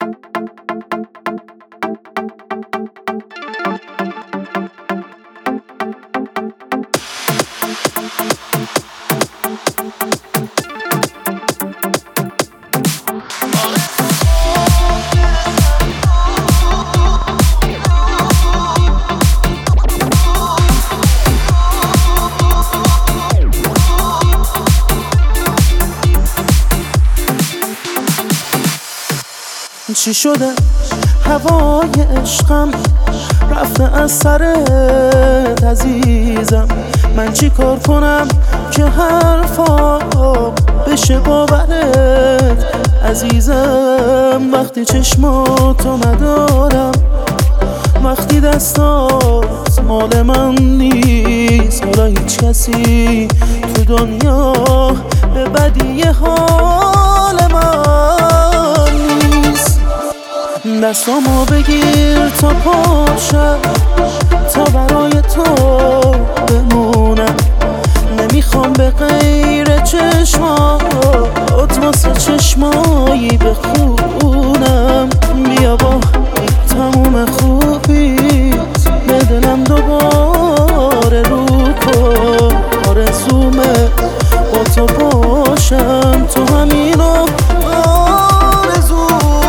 چی شده هوای عشقم رفته از سرت عزیزم؟ من چی کار کنم که حرفا بشه باورت عزیزم؟ وقتی چشماتو ندارم، وقتی دستات مال من نیست، حالا هیچ کسی تو دنیا به بدی حال من نیست. دستامو بگیر تا پاشم، تا برای تو بمونم. نمیخوام به غیر چشمات واسه چشمایی بخونم. بیا با تموم خوبیت به دلم دوباره رو کن. آرزومه با تو باشم، تو همینو آرزو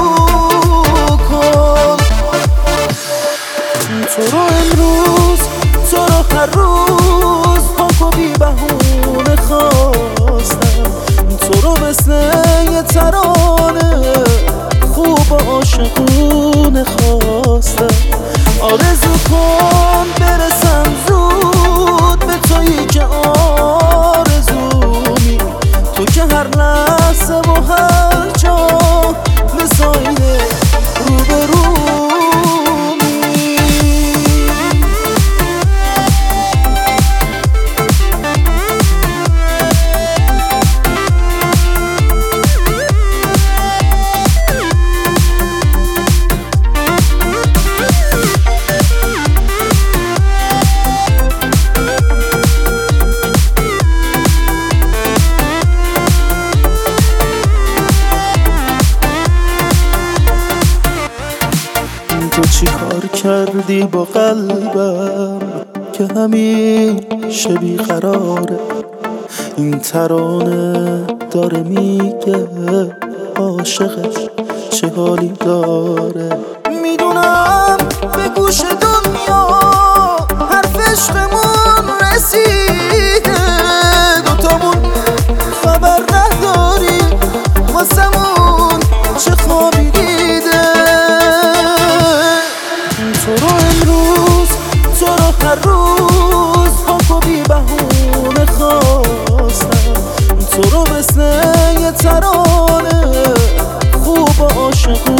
کن. تو رو امروز، تو رو هر روز پاک و بی بهونه خواستم. تو رو مثل یه ترانه خوب و عاشقونه خواستم. آرزو کن برسم زود به تویی که آرزومی، تو که هر لحظه و هر جا مثاله روبرومی. تو چی کار کردی با قلبم که همیشه بیقراره؟ این ترانه داره میگه عاشقش چه حالی داره. میدونم به گوش دنیا حرف عشقمون رسیده، دوتامون خبر نداری واسمون چه خوابی دیده. تو رو امروز، تو رو هر روز پاک و بی بهونه خواستم. تو رو مثل یه ترانه خوب و عاشقونه